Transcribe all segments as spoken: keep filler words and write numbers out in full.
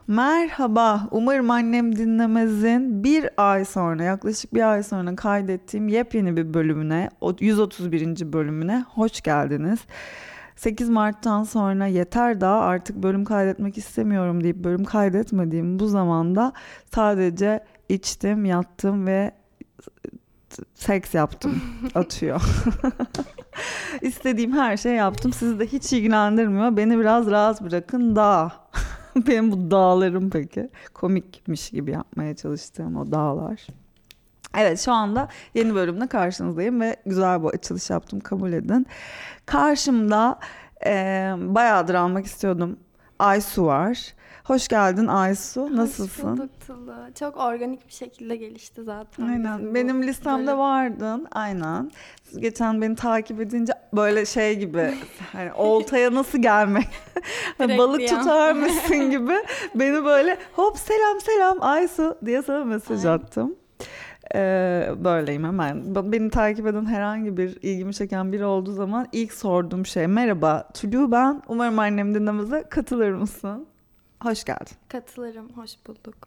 Merhaba, umarım annem dinlemezin bir ay sonra, yaklaşık bir ay sonra kaydettiğim yepyeni bir bölümüne, o yüz otuz birinci bölümüne hoş geldiniz. sekiz Mart'tan sonra yeter daha artık bölüm kaydetmek istemiyorum deyip bölüm kaydetmediğim bu zamanda sadece içtim, yattım ve seks yaptım atıyor. İstediğim her şeyi yaptım. Sizi de hiç ilgilendirmiyor. Beni biraz rahat bırakın da. Benim bu dağlarım peki. Komikmiş gibi yapmaya çalıştığım o dağlar. Evet, şu anda yeni bölümle karşınızdayım ve güzel bir açılış yaptım, kabul edin. Karşımda e, bayağıdır almak istiyordum Aysu var. Hoş geldin Aysu. Nasılsın? Hoş bulduk Tulu. Çok organik bir şekilde gelişti zaten. Aynen. Benim listemde bölüm. Vardın. Aynen. Geçen beni takip edince böyle şey gibi hani oltaya nasıl gelmek balık tutar mısın gibi beni böyle hop selam selam Aysu diye sana mesaj Aynen. attım. Ee, böyleyim hemen. Beni takip eden herhangi bir ilgimi çeken biri olduğu zaman ilk sorduğum şey merhaba Tulu ben. Umarım annem dinlememize katılır mısın? Hoş geldin. Katılırım. Hoş bulduk.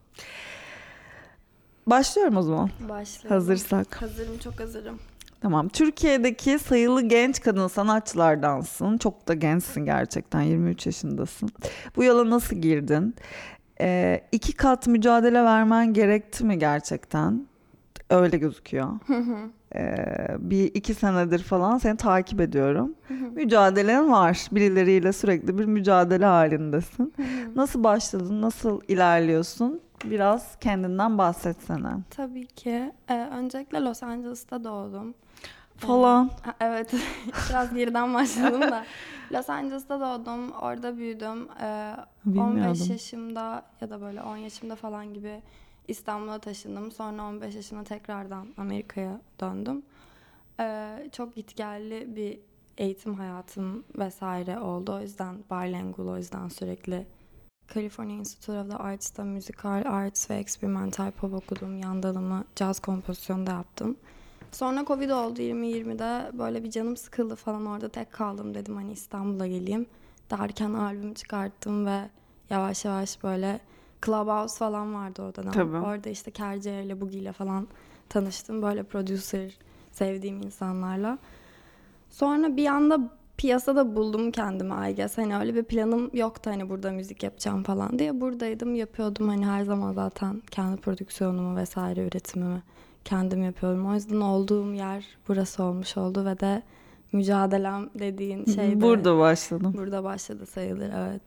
Başlıyorum o zaman. Başlayalım. Hazırsak. Hazırım, çok hazırım. Tamam. Türkiye'deki sayılı genç kadın sanatçılardansın. Çok da gençsin gerçekten. yirmi üç yaşındasın. Bu yola nasıl girdin? Ee, iki kat mücadele vermen gerekti mi gerçekten? Öyle gözüküyor. ee, bir iki senedir falan seni takip ediyorum. Mücadelen var. Birileriyle sürekli bir mücadele halindesin. Nasıl başladın? Nasıl ilerliyorsun? Biraz kendinden bahsetsene. Tabii ki. Ee, öncelikle Los Angeles'ta doğdum. Falan. Ee, evet. Biraz geriden başladım da. Los Angeles'ta doğdum. Orada büyüdüm. Ee, on beş yaşımda ya da böyle on yaşımda falan gibi İstanbul'a taşındım. Sonra on beş yaşımda tekrardan Amerika'ya döndüm. Ee, çok gitgelli bir eğitim hayatım vesaire oldu. O yüzden bilingual, o yüzden sürekli California Institute of the Arts'ta müzikal arts ve experimental pop okudum. Yan dalımı caz kompozisyonu da yaptım. Sonra Covid oldu yirmi yirmide. Böyle bir canım sıkıldı falan, orada tek kaldım, dedim hani İstanbul'a geleyim. Derken albüm çıkarttım ve yavaş yavaş böyle Clubhouse falan vardı o dönem. Tabii. Orada işte Kerce ile Bugi ile falan tanıştım. Böyle producer, sevdiğim insanlarla. Sonra bir anda piyasada buldum kendimi I guess. Hani öyle bir planım yoktu hani burada müzik yapacağım falan diye. Buradaydım, yapıyordum hani her zaman zaten kendi prodüksiyonumu vesaire üretimimi kendim yapıyorum. O yüzden olduğum yer burası olmuş oldu ve de mücadelem dediğin şey de burada başladım. Burada başladı sayılır, evet.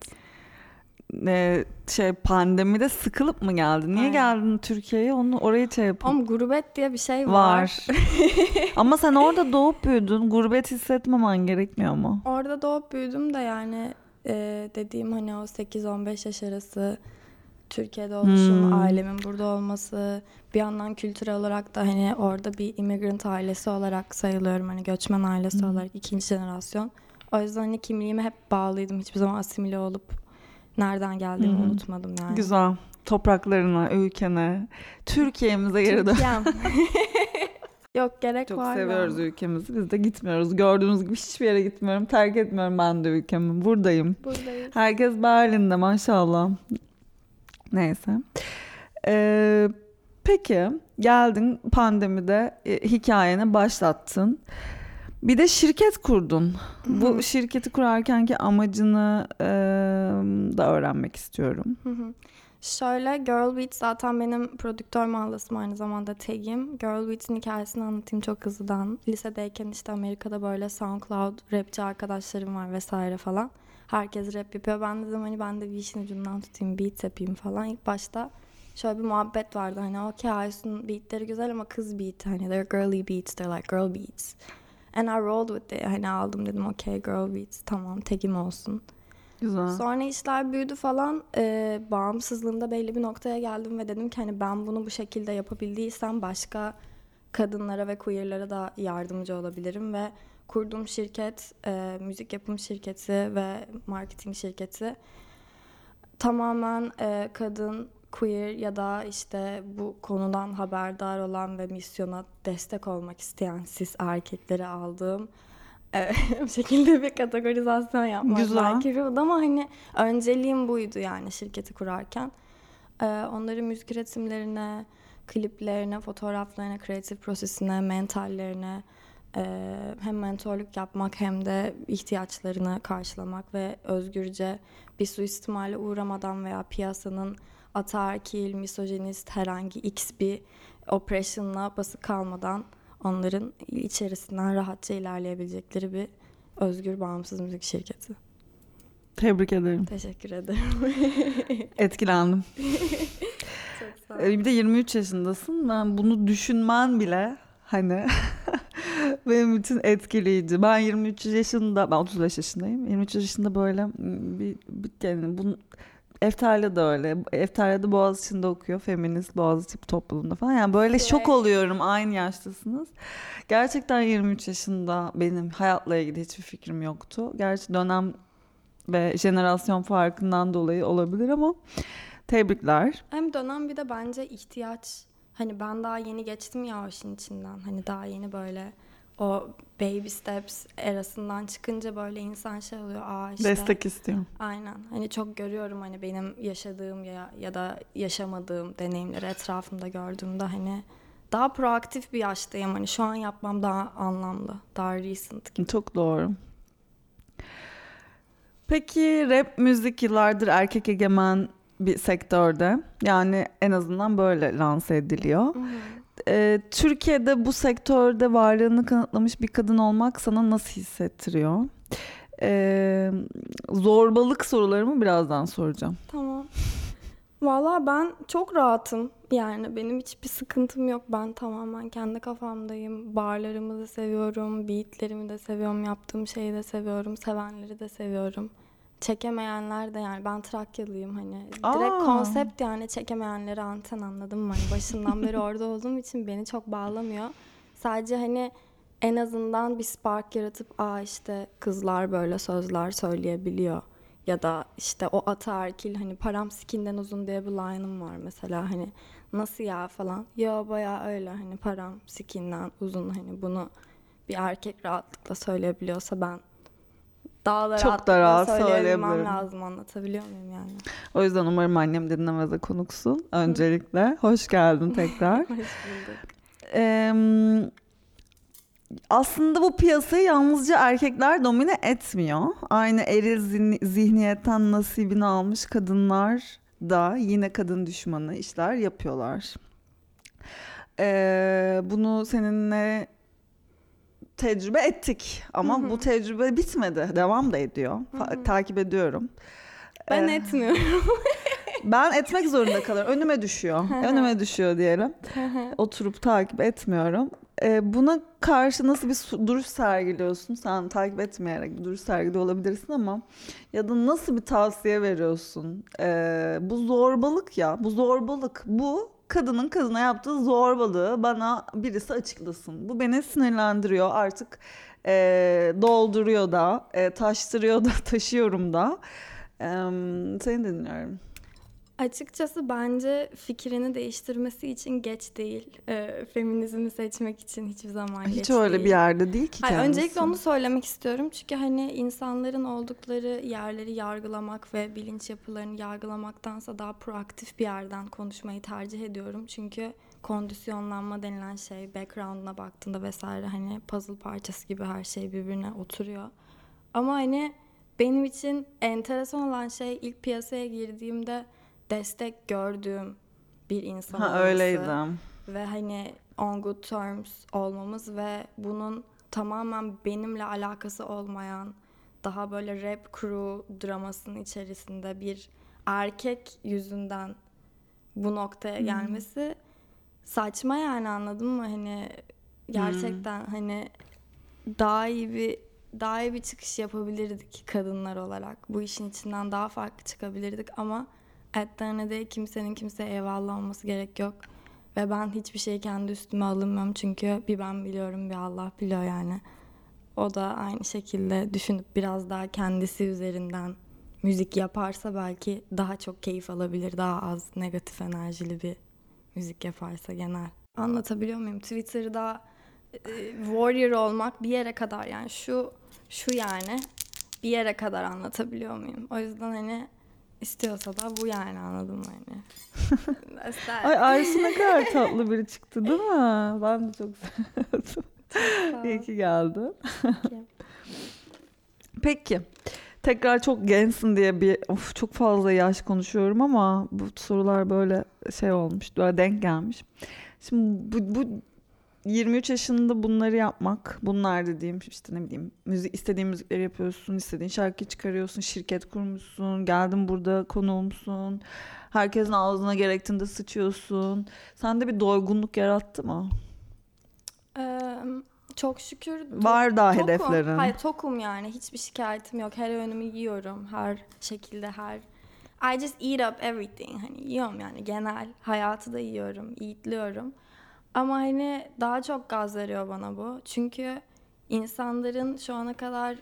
Ee, şey pandemide sıkılıp mı geldin? Niye Aynen. geldin Türkiye'ye? Onu orayı şey yapıp. Ama gurbet diye bir şey var. Var. Ama sen orada doğup büyüdün. Gurbet hissetmemen gerekmiyor mu? Orada doğup büyüdüm de yani e, dediğim hani o sekiz on beş yaş arası Türkiye'de oluşum, hmm. ailemin burada olması, bir yandan kültürel olarak da hani orada bir immigrant ailesi olarak sayılıyorum. Hani göçmen ailesi hmm. olarak ikinci jenerasyon. O yüzden hani kimliğime hep bağlıydım. Hiçbir zaman asimile olup nereden geldiğimi hmm. unutmadım yani. Güzel. Topraklarına, ülkene, Türkiye'mize geri dön. Yok, gerek Çok var. Çok seviyoruz ya. ülkemizi. Biz de gitmiyoruz. Gördüğünüz gibi hiçbir yere gitmiyorum. Terk etmiyorum ben de ülkemi. Buradayım. Buradayız. Herkes Berlin'de maşallah. Neyse. Ee, peki geldin pandemide e, hikayeni başlattın. Bir de şirket kurdun. Hı-hı. Bu şirketi kurarkenki amacını e, da öğrenmek istiyorum. Hı-hı. Şöyle, Girl Beats zaten benim prodüktör mahlasım, aynı zamanda tagim. Girl Beats'in hikayesini anlatayım çok hızlıdan. Lisedeyken işte Amerika'da böyle SoundCloud rapçi arkadaşlarım var vesaire falan. Herkes rap yapıyor. Ben dedim hani ben de bir işin ucundan tutayım, beat yapayım falan. İlk başta şöyle bir muhabbet vardı hani okey Aysun'un beatleri güzel ama kız beat, hani they're girly beats, they're like girl beats. And I rolled with it. Hani aldım, dedim okey girl beats, tamam tagim olsun. Güzel. Sonra işler büyüdü falan, e, bağımsızlığımda belli bir noktaya geldim ve dedim ki hani ben bunu bu şekilde yapabildiysem başka kadınlara ve queer'lara da yardımcı olabilirim ve kurduğum şirket, e, müzik yapım şirketi ve marketing şirketi tamamen e, kadın, queer ya da işte bu konudan haberdar olan ve misyona destek olmak isteyen cis erkekleri aldığım Evet, bu şekilde bir kategorizasyon yapmak Güzel. belki ruhdu ama hani önceliğim buydu yani şirketi kurarken. Ee, onların müzik üretimlerine, kliplerine, fotoğraflarına, kreatif prosesine, mentallerine e, hem mentorluk yapmak hem de ihtiyaçlarını karşılamak ve özgürce bir suistimale uğramadan veya piyasanın ataerkil, misojinist herhangi x bir oppression'la basık kalmadan onların içerisinden rahatça ilerleyebilecekleri bir özgür, bağımsız müzik şirketi. Tebrik ederim. Teşekkür ederim. Etkilendim. Çok sağ ol. Bir de yirmi üç yaşındasın. Ben bunu düşünmen bile hani benim için etkileyici. Ben yirmi üç yaşında, ben otuz beş yaşındayım. yirmi üç yaşında böyle bir, bir yani bunu Eftalya da öyle. Eftalya da Boğaziçi'nde okuyor. Feminist Boğaziçi topluluğunda falan. Yani böyle Evet. şok oluyorum, aynı yaştasınız. Gerçekten yirmi üç yaşında benim hayatla ilgili hiçbir fikrim yoktu. Gerçi dönem ve jenerasyon farkından dolayı olabilir ama tebrikler. Hem dönem bir de bence ihtiyaç. Hani ben daha yeni geçtim ya o işin içinden. Hani daha yeni böyle o baby steps erasından çıkınca böyle insan şey oluyor. Aa işte. Destek istiyorum. Aynen. Hani çok görüyorum hani benim yaşadığım ya ya da yaşamadığım deneyimleri etrafımda gördüğümde hani daha proaktif bir yaştayım. Hani şu an yapmam daha anlamlı, daha recent gibi. Çok doğru. Peki rap müzik yıllardır erkek egemen bir sektörde. Yani en azından böyle lanse ediliyor. Ee, Türkiye'de bu sektörde varlığını kanıtlamış bir kadın olmak sana nasıl hissettiriyor? Ee, zorbalık sorularımı birazdan soracağım. Tamam. Valla ben çok rahatım. Yani benim hiçbir sıkıntım yok. Ben tamamen kendi kafamdayım. Barlarımı da seviyorum. Beatlerimi de seviyorum. Yaptığım şeyi de seviyorum. Sevenleri de seviyorum. Çekemeyenler de yani. Ben Trakyalıyım hani. Direkt Aa. konsept yani çekemeyenleri anten, anladın mı? Hani başından beri orada olduğum için beni çok bağlamıyor. Sadece hani en azından bir spark yaratıp aa işte kızlar böyle sözler söyleyebiliyor. Ya da işte o ataerkil hani param sikinden uzun diye bir line'ım var mesela hani nasıl ya falan. Ya bayağı öyle hani param sikinden uzun hani bunu bir erkek rahatlıkla söyleyebiliyorsa ben daha da Çok da rahatlıkla rahat söyleyebilmem söyleyebilirim. lazım, anlatabiliyor muyum yani? O yüzden umarım annem dinlemeze konuksun. Öncelikle hoş geldin tekrar. Hoş bulduk. Ee, aslında bu piyasayı yalnızca erkekler domine etmiyor. Aynı eril zihni- zihniyetten nasibini almış kadınlar da yine kadın düşmanı işler yapıyorlar. Ee, bunu seninle tecrübe ettik ama Hı hı. bu tecrübe bitmedi. Devam da ediyor. Fa- Hı hı. takip ediyorum. Ben Ee, etmiyorum. Ben etmek zorunda kalıyorum. Önüme düşüyor. Önüme düşüyor diyelim. Oturup takip etmiyorum. Ee, buna karşı nasıl bir su- duruş sergiliyorsun? Sen takip etmeyerek bir duruş sergiliyor olabilirsin ama ya da nasıl bir tavsiye veriyorsun? Ee, bu zorbalık ya. Bu zorbalık. Bu kadının kadına yaptığı zorbalığı bana birisi açıklasın. Bu beni sinirlendiriyor. Artık e, dolduruyor da, e, taştırıyor da, taşıyorum da. Ee, seni dinliyorum. Açıkçası bence fikrini değiştirmesi için geç değil. Ee, feminizmi seçmek için hiçbir zaman Hiç geç öyle değil. bir yerde değil ki Hayır, kendisi. öncelikle onu söylemek istiyorum. Çünkü hani insanların oldukları yerleri yargılamak ve bilinç yapılarını yargılamaktansa daha proaktif bir yerden konuşmayı tercih ediyorum. Çünkü kondisyonlanma denilen şey background'una baktığında vesaire hani puzzle parçası gibi her şey birbirine oturuyor. Ama hani benim için enteresan olan şey ilk piyasaya girdiğimde destek gördüğüm bir insan Ha, olması. öyleydim. Ve hani on good terms olmamız ve bunun tamamen benimle alakası olmayan daha böyle rap crew dramasının içerisinde bir erkek yüzünden bu noktaya Hmm. gelmesi saçma yani, anladın mı? Hani gerçekten Hmm. hani daha iyi bir daha iyi bir çıkış yapabilirdik kadınlar olarak. Bu işin içinden daha farklı çıkabilirdik ama at the end of the day kimsenin kimseye eyvallah olması gerek yok. Ve ben hiçbir şeyi kendi üstüme alınmıyorum çünkü bir ben biliyorum bir Allah biliyor yani. O da aynı şekilde düşünüp biraz daha kendisi üzerinden müzik yaparsa belki daha çok keyif alabilir. Daha az negatif enerjili bir müzik yaparsa genel. Anlatabiliyor muyum? Twitter'da e, warrior olmak bir yere kadar yani şu şu yani bir yere kadar anlatabiliyor muyum? O yüzden hani istiyorsa da bu yani, anladın mı hani? Ay Aysu ne kadar tatlı biri çıktı değil mi? Ben de çok seviyordum. İyi ki geldin. Peki. Peki. Tekrar çok gençsin diye bir of çok fazla yaş konuşuyorum ama bu sorular böyle şey olmuş, böyle denk gelmiş. Şimdi bu, bu yirmi üç yaşında bunları yapmak, bunlar dediğim işte ne bileyim, müzik, istediğin müzikleri yapıyorsun, istediğin şarkıyı çıkarıyorsun, şirket kurmuşsun, geldin burada konuğumsun, herkesin ağzına gerektiğinde sıçıyorsun. Sende bir doygunluk yarattı mı? Ee, çok şükür to- Var daha tokum. hedeflerin. Hayır, tokum yani. Hiçbir şikayetim yok. Her öğünümü yiyorum. Her şekilde her. I just eat up everything. Hani yiyorum yani, genel. Hayatı da yiyorum. Eatliyorum. Ama hani daha çok gaz veriyor bana bu. Çünkü insanların şu ana kadar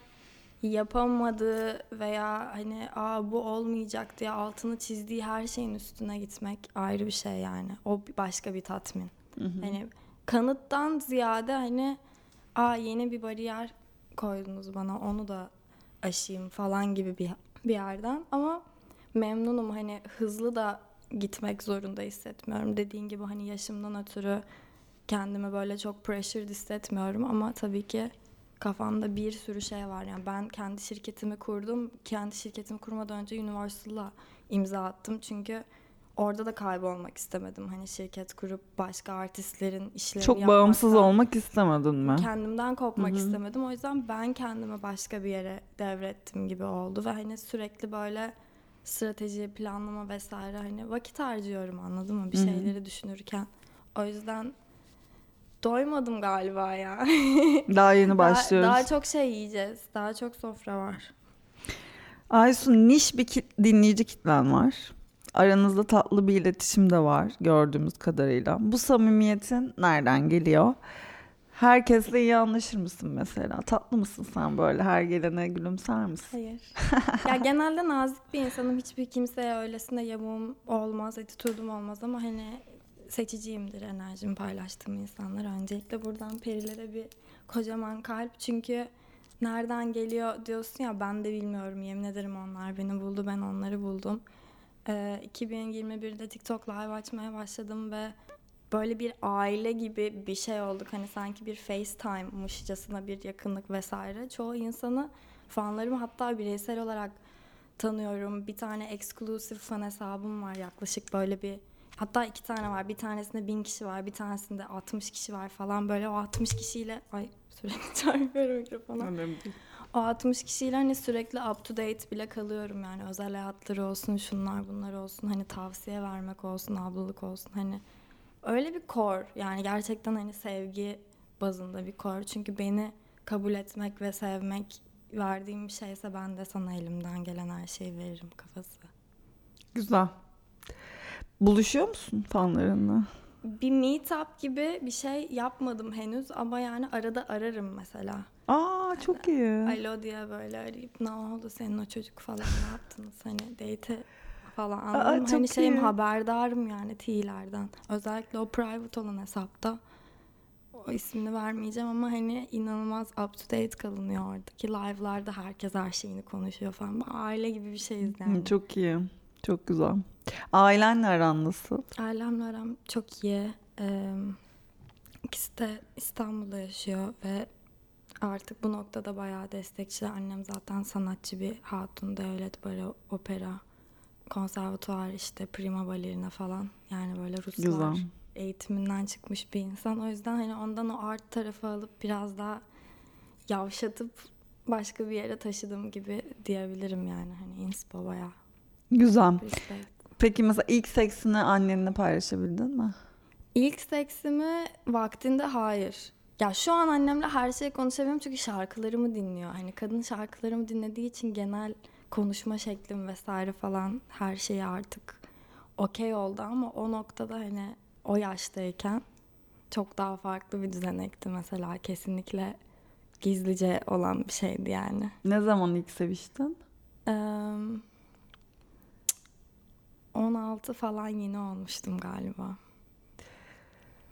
yapamadığı veya hani aa bu olmayacak diye altını çizdiği her şeyin üstüne gitmek ayrı bir şey yani. O başka bir tatmin. Hı hı. Hani kanıttan ziyade hani aa yeni bir bariyer koydunuz bana, onu da aşayım falan gibi bir bir yerden. Ama memnunum, hani hızlı da gitmek zorunda hissetmiyorum. Dediğin gibi hani yaşımdan ötürü kendimi böyle çok pressured hissetmiyorum ama tabii ki kafamda bir sürü şey var. Yani ben kendi şirketimi kurdum. Kendi şirketimi kurmadan önce Universal'la imza attım. Çünkü orada da kaybolmak istemedim. Hani şirket kurup başka artistlerin işlerini Çok yapmaktan, bağımsız olmak istemedin mi? kendimden kopmak Hı hı. istemedim. O yüzden ben kendimi başka bir yere devrettim gibi oldu. Ve hani sürekli böyle strateji, planlama vesaire hani vakit harcıyorum, anladın mı? Bir Hı hı. şeyleri düşünürken. O yüzden doymadım galiba ya. Daha yeni Daha, başlıyoruz. daha çok şey yiyeceğiz. Daha çok sofra var. Aysun, niş bir kit- dinleyici kitlen var. Aranızda tatlı bir iletişim de var gördüğümüz kadarıyla. Bu samimiyetin nereden geliyor? Herkesle iyi anlaşır mısın mesela? Tatlı mısın sen böyle? Her gelene gülümser misin? Hayır. Ya genelde nazik bir insanım. Hiçbir kimseye öylesine yamuğum olmaz, attitüdüm olmaz ama hani seçiciyimdir enerjimi paylaştığım insanlar. Öncelikle buradan Perilere bir kocaman kalp. Çünkü nereden geliyor diyorsun ya, ben de bilmiyorum. Yemin ederim onlar beni buldu, ben onları buldum. Ee, iki bin yirmi birde TikTok Live açmaya başladım ve böyle bir aile gibi bir şey olduk. Hani sanki bir FaceTime'mışçasına bir yakınlık vesaire. Çoğu insanı, fanlarımı hatta bireysel olarak tanıyorum. Bir tane exclusive fan hesabım var, yaklaşık böyle bir, hatta iki tane var. Bir tanesinde bin kişi var, bir tanesinde altmış kişi var falan. Böyle o altmış kişiyle, ay sürekli çarpıyorum mikrofona. O altmış kişiyle hani sürekli up to date bile kalıyorum yani. Özel hayatları olsun, şunlar bunlar olsun, hani tavsiye vermek olsun, ablalık olsun, hani öyle bir core yani, gerçekten hani sevgi bazında bir core. Çünkü beni kabul etmek ve sevmek verdiğim bir şeyse ben de sana elimden gelen her şeyi veririm kafası. Güzel. Buluşuyor musun fanlarınla? Bir meetup gibi bir şey yapmadım henüz ama yani arada ararım mesela. Aa çok iyi. Alo diye böyle arayıp ne oldu senin o çocuk falan, ne yaptınız hani date falan, anladın Aa, mı? çok Hani şeyim, iyi. haberdarım yani T'lerden. Özellikle o private olan hesapta, o ismini vermeyeceğim ama hani inanılmaz up to date kalınıyor oradaki live'larda, herkes her şeyini konuşuyor falan. Aile gibi bir şeyiz Hı, yani. çok iyi. Çok güzel. Ailenle aran nasıl? Ailemle aram çok iyi. Ee, ikisi de İstanbul'da yaşıyor ve artık bu noktada bayağı destekçiler. Annem zaten sanatçı bir hatun, devlet baro, opera, konservatuvar, işte prima balerina falan. Yani böyle Ruslar Güzel. eğitiminden çıkmış bir insan. O yüzden hani ondan o art tarafı alıp biraz daha yavşatıp başka bir yere taşıdım gibi diyebilirim yani. Hani inspo bayağı. Güzel. Respect. Peki mesela ilk seksini annenle paylaşabildin mi? İlk seksimi vaktinde hayır. Ya şu an annemle her şeyi konuşabiliyorum çünkü şarkılarımı dinliyor. Hani kadın şarkılarımı dinlediği için genel konuşma şeklim vesaire falan her şeyi artık okey oldu ama o noktada hani o yaştayken çok daha farklı bir düzenekti mesela, kesinlikle gizlice olan bir şeydi yani. Ne zaman ilk seviştin? Ee, on altı falan yeni olmuştum galiba.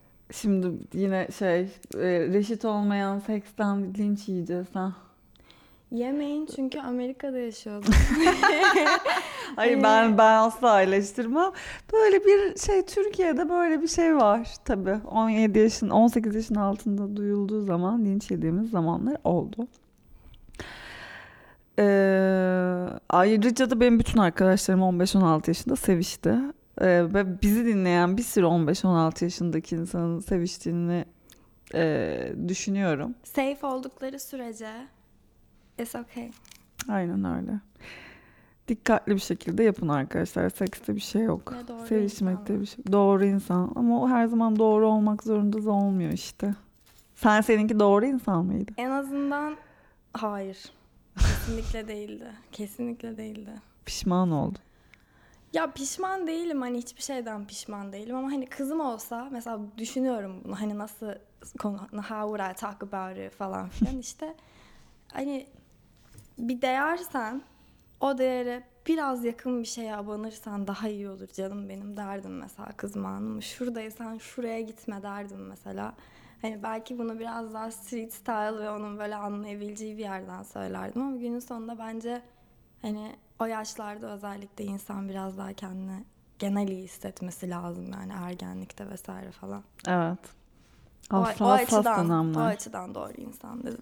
Şimdi yine şey e, reşit olmayan seksten linç yiyeceğiz ha. Yemeyin çünkü Amerika'da yaşıyordum. Hayır ben ben asla eleştirmem. Böyle bir şey Türkiye'de böyle bir şey var tabii. on yedi yaşın on sekiz yaşın altında duyulduğu zaman linç yediğimiz zamanlar oldu. Ee, ayrıca da benim bütün arkadaşlarım on beş on altı yaşında sevişti. Ee, ve bizi dinleyen bir sürü on beş on altı yaşındaki insanın seviştiğini e, düşünüyorum. Safe oldukları sürece it's okay. Aynen öyle. Dikkatli bir şekilde yapın arkadaşlar. Sekste bir şey yok. Sevişmekte bir şey. Doğru insan. Ama o her zaman doğru olmak zorunda da olmuyor işte. Sen seninki doğru insan mıydı? En azından hayır. Kesinlikle değildi. Kesinlikle değildi. Pişman oldum. Ya pişman değilim, hani hiçbir şeyden pişman değilim ama hani kızım olsa mesela düşünüyorum bunu, hani nasıl konu, how would I talk about it falan filan işte hani bir değersen o değere biraz yakın bir şeye abanırsan daha iyi olur canım benim derdim mesela kızıma, hanım şuradaysan şuraya gitme derdim mesela. Hani belki bunu biraz daha street style ve onun böyle anlayabileceği bir yerden söylerdim ama günün sonunda bence hani o yaşlarda özellikle insan biraz daha kendini genel iyi hissetmesi lazım yani ergenlikte vesaire falan. Evet. Hassas, o, o açıdan, o açıdan doğru insan dedim.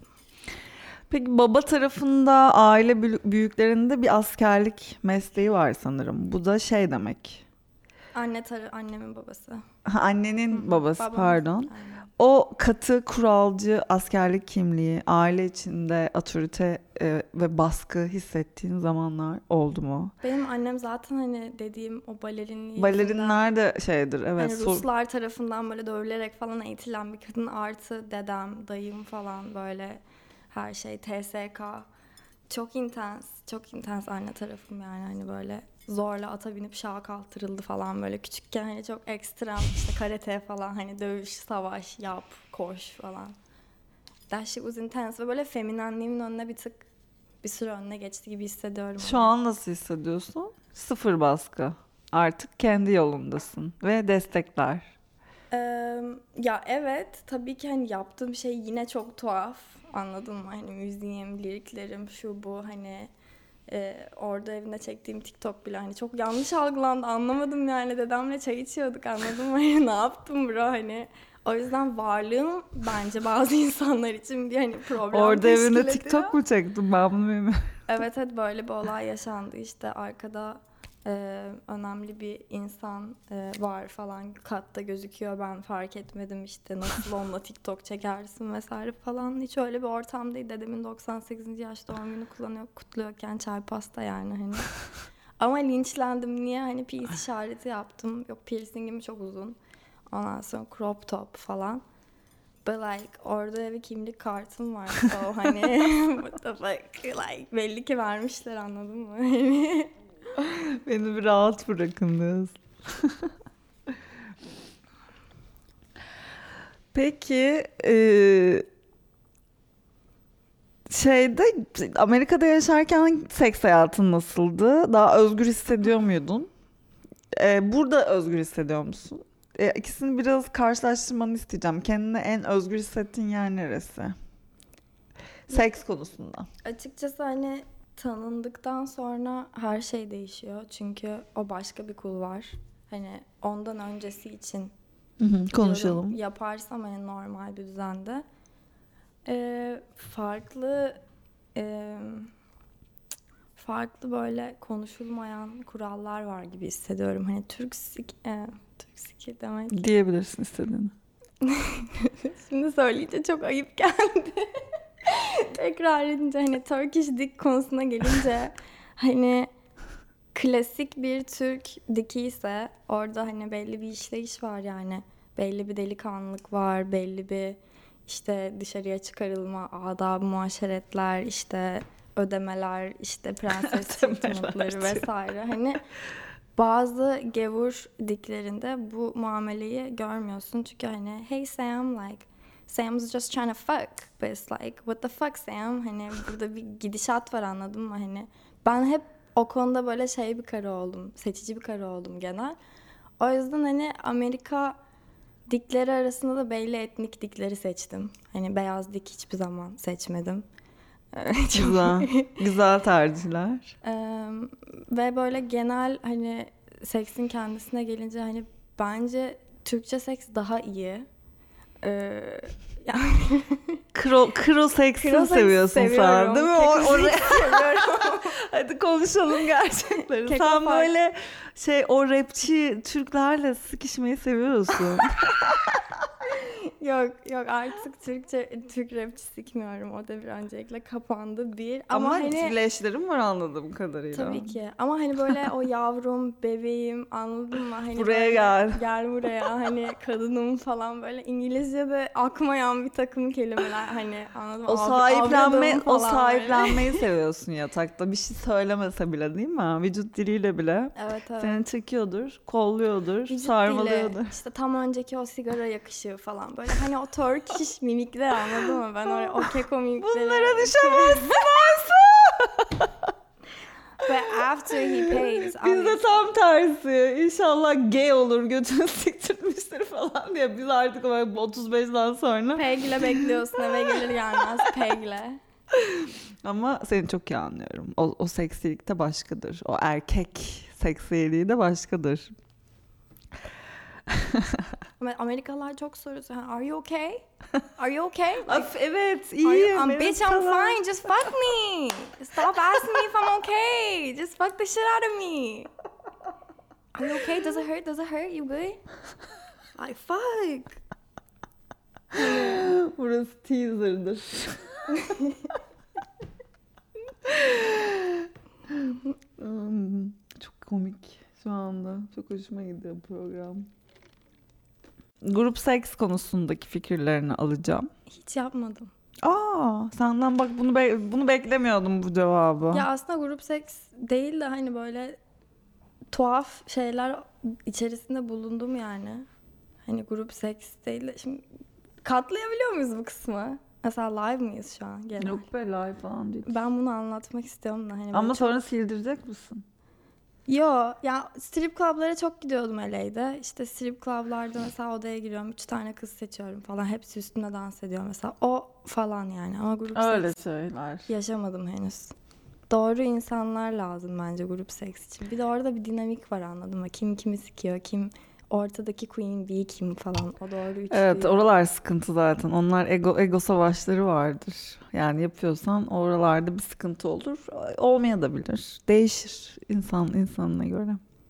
Peki baba tarafında aile büyüklerinde bir askerlik mesleği var sanırım. Bu da şey demek. Anne tarı, annemin babası. Ha, annenin Hı-hı. babası Babam. Pardon. Aynen. O katı kuralcı askerlik kimliği, aile içinde otorite e, ve baskı hissettiğin zamanlar oldu mu? Benim annem zaten hani dediğim o balerinliği balerinler de şeydir evet. Hani Ruslar sor- tarafından böyle dövülerek falan eğitilen bir kadın, artı dedem, dayım falan böyle her şey T S K. Çok intens, çok intens anne tarafım yani hani böyle zorla ata binip şaha kaldırıldı falan böyle küçükken hani çok ekstrem işte karate falan hani dövüş, savaş, yap, koş falan. That shit was intense ve böyle feminenliğimin önüne bir tık bir süre önüne geçti gibi hissediyorum. Şu an nasıl hissediyorsun? Sıfır baskı. Artık kendi yolundasın ve destekler. Ee, ya evet tabii ki hani yaptığım şey yine çok tuhaf, anladın mı? Hani müziğim, liriklerim, şu bu hani e, orada evinde çektiğim TikTok bile hani çok yanlış algılandı, anlamadım yani, dedemle çay içiyorduk, anladın mı? Ne yaptım bro hani. O yüzden varlığım bence bazı insanlar için bir hani problem orada teşkil ediyor. Orada evinde TikTok mu çektin, ben bunu bilmiyorum. Evet evet, böyle bir olay yaşandı işte, arkada Ee, önemli bir insan e, var falan, katta gözüküyor, ben fark etmedim işte, nasıl onunla TikTok çekersin vesaire falan, hiç öyle bir ortam değil. Dedemin doksan sekizinci yaş doğum günü kullanıyor, kutluyorken çay pasta yani hani. Ama linçlendim, niye hani peace işareti yaptım, yok piercingim çok uzun, ondan sonra crop top falan. But like orada bir kimlik kartım var, so hani what the fuck, like belli ki vermişler, anladın mı? Beni bir rahat bırakın diyorsun. Peki e, şeyde Amerika'da yaşarken seks hayatın nasıldı? Daha özgür hissediyor muydun? E, burada özgür hissediyor musun? E, ikisini biraz karşılaştırmanı isteyeceğim. Kendine en özgür hissettiğin yer neresi? Seks konusunda. Açıkçası hani tanındıktan sonra her şey değişiyor. Çünkü o başka bir kulvar. Hani ondan öncesi için hı hı, konuşalım. Diyorum, yaparsam hani normal bir düzende. Ee, farklı e, farklı böyle konuşulmayan kurallar var gibi hissediyorum. Hani Türk sik, e, Türk siki demek. Diyebilirsin istediğini. Şimdi söyleyince çok ayıp geldi. Tekrar edince hani Turkish dick konusuna gelince hani klasik bir Türk diki ise orada hani belli bir işleyiş var yani. Belli bir delikanlılık var, belli bir işte dışarıya çıkarılma, adab-ı muaşeretler, işte ödemeler, işte prenses sıkıntıları vesaire. Hani bazı gevur diklerinde bu muameleyi görmüyorsun. Çünkü hani hey Sam, like Sam's just trying to fuck. But it's like what the fuck Sam? Hani burada bir gidişat var, anladın mı? Hani ben hep o konuda böyle şey bir karı oldum. Seçici bir karı oldum genel. O yüzden hani Amerika dikleri arasında da belli etnik dikleri seçtim. Hani beyaz dik hiçbir zaman seçmedim. Çok- Güzel. Güzel tercihler. Eee, ve böyle genel hani seksin kendisine gelince hani bence Türkçe seks daha iyi. Eee yani Kro, kro seksi Kro seks seviyorsun seviyorum. sen değil mi? Keko O, oraya... seks seviyorum. Hadi konuşalım gerçekleri. Keko Sen fark- böyle şey o rapçi Türklerle sıkışmayı seviyorsun. Yok yok artık Türkçe Türk rapçi sikmiyorum. O da bir öncelikle kapandı bir. Ama, Ama hani flashlerim var anladığım kadarıyla. tabii ki. Ama hani böyle o yavrum, bebeğim anladın mı? Hani Buraya böyle, gel. Gel buraya hani kadınım falan böyle İngilizce'de akmayan bir takım kelimeler hani anladın mı? O Av- sahiplenme, avradım o falan sahiplenmeyi seviyorsun yatakta. Bir şey söylemese bile değil mi? Vücut diliyle bile. böyle. Evet evet. Seni çekiyordur, kolluyordur, Vücut sarmalıyordur. dili, işte tam önceki o sigara yakışığı falan böyle hani o Turkish mimikler anladın mı? Ben oraya o keko mimikleri. Bunlara düşemezsin Ve after he pays. Bizde tam tersi. İnşallah gay olur, götünü siktirmiştir falan diye. Biz artık böyle otuz beşten sonra. Pegle bekliyorsun eve gelir gelmez pegle. Ama seni çok iyi anlıyorum. O, o seksilik de başkadır. O erkek seksiliği de başkadır. Ama Amerikalılar çok soruyor. Are you okay? Are you okay? Like, Of, evet are you- iyiyim. um, evet, bitch, I'm tamam. fine. Just fuck me. Stop asking me if I'm okay. Just fuck the shit out of me. Are you okay? Does it hurt? Does it hurt? You good? Like fuck. Burası teaser'dır. Hmm, çok komik şu anda. Çok hoşuma gidiyor program. Grup seks konusundaki fikirlerini alacağım. Hiç yapmadım. Aa, senden bak bunu be- bunu beklemiyordum bu cevabı. Ya aslında grup seks değil de hani böyle tuhaf şeyler içerisinde bulundum yani. Hani grup seks değil de şimdi katlayabiliyor muyuz bu kısmı? Mesela live miyiz şu an genel? Yok be live falan değil. Ben bunu anlatmak istiyorum da hani böyle Ama çok- sonra sildirecek misin? Yo ya strip club'lara çok gidiyordum L A'de. İşte strip club'larda mesela odaya giriyorum. Üç tane kız seçiyorum falan. Hepsi üstüne dans ediyor mesela. O falan yani ama grup Öyle seks şeyler. yaşamadım henüz. Doğru insanlar lazım bence grup seks için. Bir de orada bir dinamik var anladın mı? Kim kimi sikiyor, kim ortadaki queen bee kim falan. O doğru üçlü. Evet, oralar sıkıntı zaten. Onlar ego ego savaşları vardır. Yani yapıyorsan oralarda bir sıkıntı olur. Olmayabilir. Değişir insan insanına göre.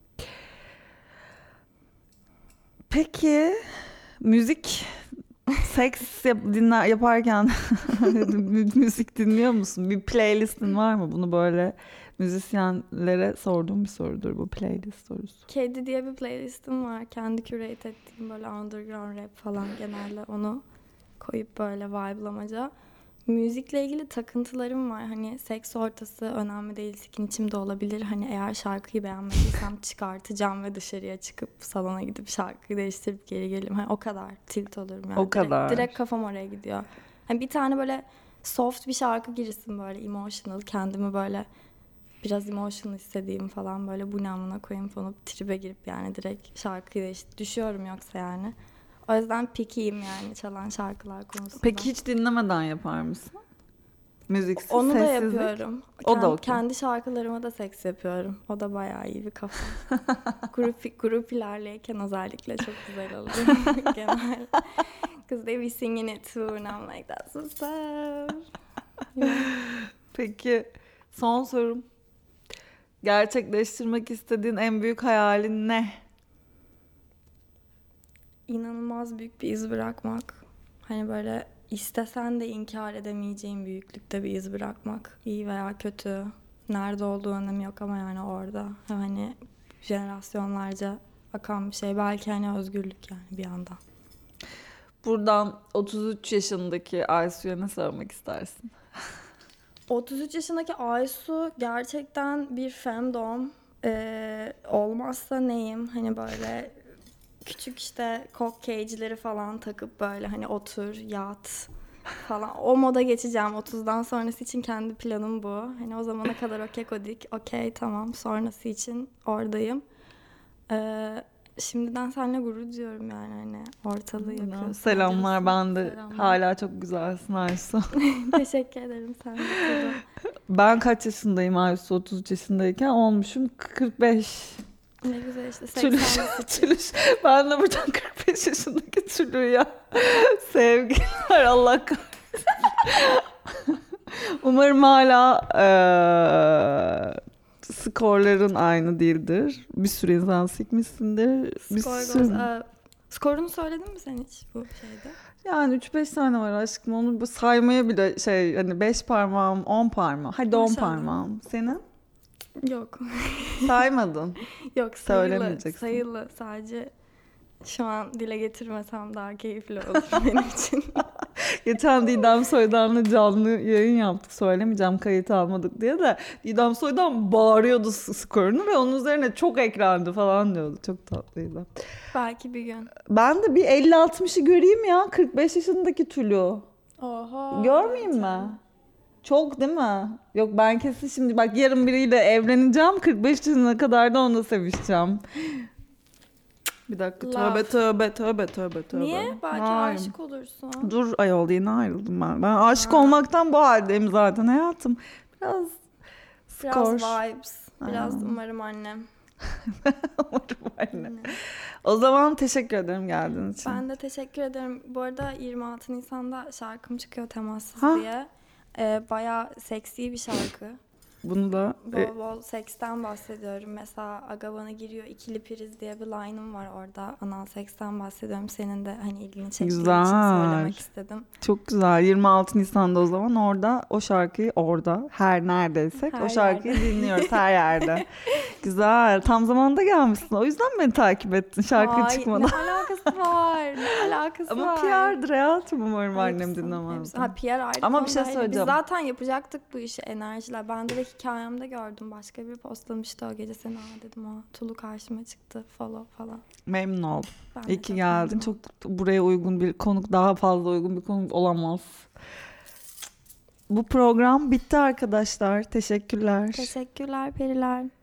Peki müzik seks yap, dinler yaparken mü- müzik dinliyor musun? Bir playlistin var mı? Bunu böyle müzisyenlere sorduğum bir sorudur bu playlist sorusu. Kedi diye bir playlistim var. Kendi curate ettiğim böyle underground rap falan genelde onu koyup böyle vibe'lamaca. Müzikle ilgili takıntılarım var. Hani seks ortası önemli değil. Sikin içimde olabilir. Hani eğer şarkıyı beğenmediysem çıkartacağım ve dışarıya çıkıp salona gidip şarkıyı değiştirip geri gelirim. Hani o kadar tilt olurum yani. O Direkt- kadar. Direkt kafam oraya gidiyor. Hani bir tane böyle soft bir şarkı girsin böyle emotional. Kendimi böyle biraz emotional istediğim falan böyle bu ne amına koyayım falan tribe girip yani direkt şarkıyı değiştirip düşüyorum yoksa yani. O yüzden pickiyim yani çalan şarkılar konusunda. Peki hiç dinlemeden yapar mısın? Müziksiz, Onu da sessizlik. yapıyorum. O Kend- da okey. Kendi şarkılarıma da seks yapıyorum. O da bayağı iyi bir kafa. grup, grup ilerleyken özellikle çok güzel oluyor. Genel. Because they be singing it too and I'm like that's what's up. Yeah. Peki son sorum. Gerçekleştirmek istediğin en büyük hayalin ne? İnanılmaz büyük bir iz bırakmak. Hani böyle istesen de inkar edemeyeceğin büyüklükte bir iz bırakmak. İyi veya kötü. Nerede olduğu önemi yok ama yani orada. Hani jenerasyonlarca akan bir şey. Belki hani özgürlük yani bir yandan. Buradan otuz üç yaşındaki Aysu'ya ne söylemek istersin? otuz üç yaşındaki Aysu gerçekten bir femdom. Ee, olmazsa neyim? Hani böyle küçük işte cock cage'leri falan takıp böyle hani otur, yat falan. O moda geçeceğim. otuzdan sonrası için kendi planım bu. Hani o zamana kadar okey kodik. Okey tamam. Sonrası için oradayım. Ee, şimdiden seninle gurur duyuyorum yani hani ortalığı yakıyorsun. Selamlar, ben de Selamlar. hala çok güzelsin Aysu. Teşekkür ederim sen de. Ben kaç yaşındayım Aysu? otuz üç yaşındayken olmuşum kırk beş. Ne güzel işte Tülüş, seksenli tülüş. Ben de buradan kırk beş yaşındaki Tülü'ye sevgiler, Allah kahretsin. Umarım hala eee, skorların aynı değildir. Bir sürü insan sikmişsindir. Bir skor sürü... goes up. Skorunu söyledin mi sen hiç bu şeyde? Yani üç beş tane var aşkım. Onu bu saymaya bile şey hani beş parmağım, on parmağım. Hadi on Maşallah. parmağım. Senin? Yok. Saymadın. Yok sayılı. Söylemeyeceksin. Sayılı. Sadece şu an dile getirmesem daha keyifli olur benim için. Geçen Didem Soydan'la canlı yayın yaptık. Söylemeyeceğim kayıt almadık diye de. Didem Soydan bağırıyordu s- skorunu ve onun üzerine çok ekrandı falan diyordu. Çok tatlıydı. Belki bir gün. Ben de bir elli altmışı göreyim ya. kırk beş yaşındaki Tülü. Oha. Görmeyeyim mi? Çok değil mi? Yok ben kesin şimdi bak yarın biriyle evleneceğim. kırk beş yaşına kadar da onunla sevişeceğim. Bir dakika, Laf. tövbe tövbe tövbe tövbe tövbe. Niye? Belki Hayır. aşık olursun. Dur ayol, yeni ayrıldım ben. Ben aşık Ha. olmaktan bu haldeyim zaten hayatım. Biraz Biraz skor. vibes. Biraz Aynen. umarım annem. Umarım öyle. O zaman teşekkür ederim geldiğin için. Ben de teşekkür ederim. Bu arada yirmi altı Nisan'da şarkım çıkıyor Temassız Ha. diye. Ee, bayağı seksi bir şarkı. Bunu da e, Bol bol seksten bahsediyorum. Mesela Aga bana giriyor ikili priz diye bir line'ım var orada. Anal seksten bahsediyorum. Senin de hani ilgini çektiği için Güzel. söylemek istedim. çok güzel. yirmi altı Nisan'da o zaman orada o şarkıyı orada her neredeysek Her o şarkıyı yerde. dinliyoruz her yerde. Güzel. Tam zamanda gelmişsin. O yüzden beni takip ettin şarkı Ay, çıkmadan. ne alakası var? Ne alakası Ama var? P R'dır hayatım, umarım annem Hepsi- dinlemez. hepsi- Ha P R ayrı Ama bir konu şey da, söyleyeceğim. Biz zaten yapacaktık bu işi enerjiler. Ben de hikayemde gördüm. Başka biri postlamıştı o gece seni. Aa dedim o Tulu karşıma çıktı. Follow falan. Memnun oldum. Ben de İyi ki çok geldin. memnun Çok oldum. buraya uygun bir konuk, daha fazla uygun bir konuk olamaz. Bu program bitti arkadaşlar. Teşekkürler. Teşekkürler periler.